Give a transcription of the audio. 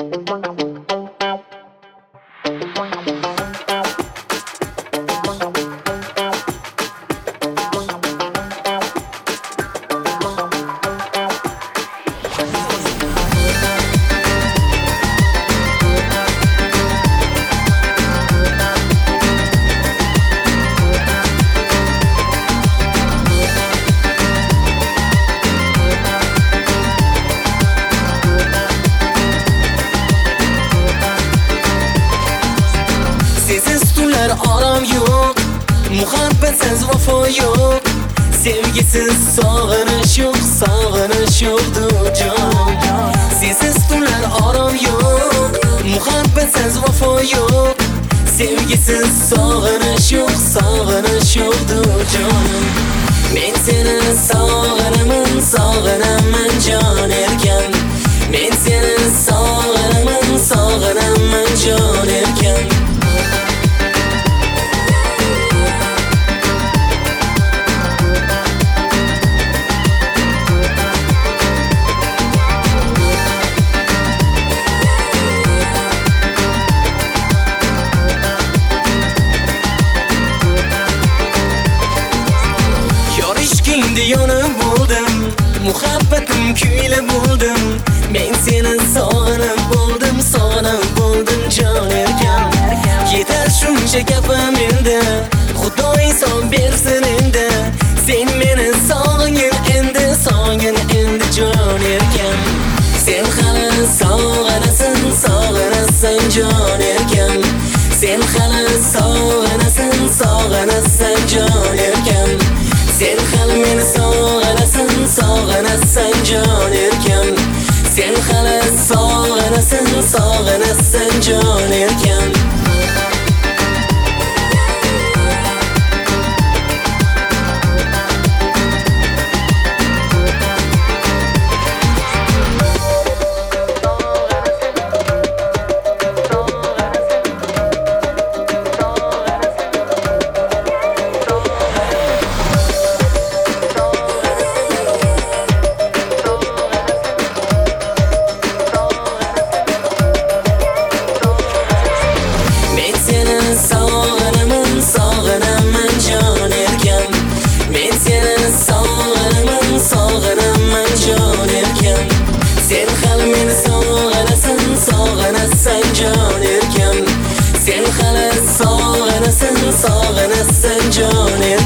Aram yok, muhabbetsiz vafo yok, sevgisiz sog'inish yok, sog'inish yoktur canım. Sensiz tunlar aram yok, muhabbetsiz vafo yok, sevgisiz sog'inish yok, sog'inish yoktur canım. Men seni sog'inaman, sog'inaman jon erkan. Men seni sog'inaman, sog'inaman jon erkan. Yonib bo'ldim, muhabbatim kuyla bo'ldim. Men seni sog'inib bo'ldim, sog'inib bo'ldim jon erkan. Yetar shuncha gapim endi, Xudo inson bersin endi. Sen meni sog'ingin endi, sog'ingin endi jon erkan. Sen hali sog'inasan, sog'inasan jon erkan. Sen hali sog'inasan, sog'inasan jon erkan. Sen hali meni sog'inasan, sog'inasan jon erkan. Sen hali sog'inasan, sog'inasan jon erkan. Sen hali sog'inasan, sog'inasan jon erkan.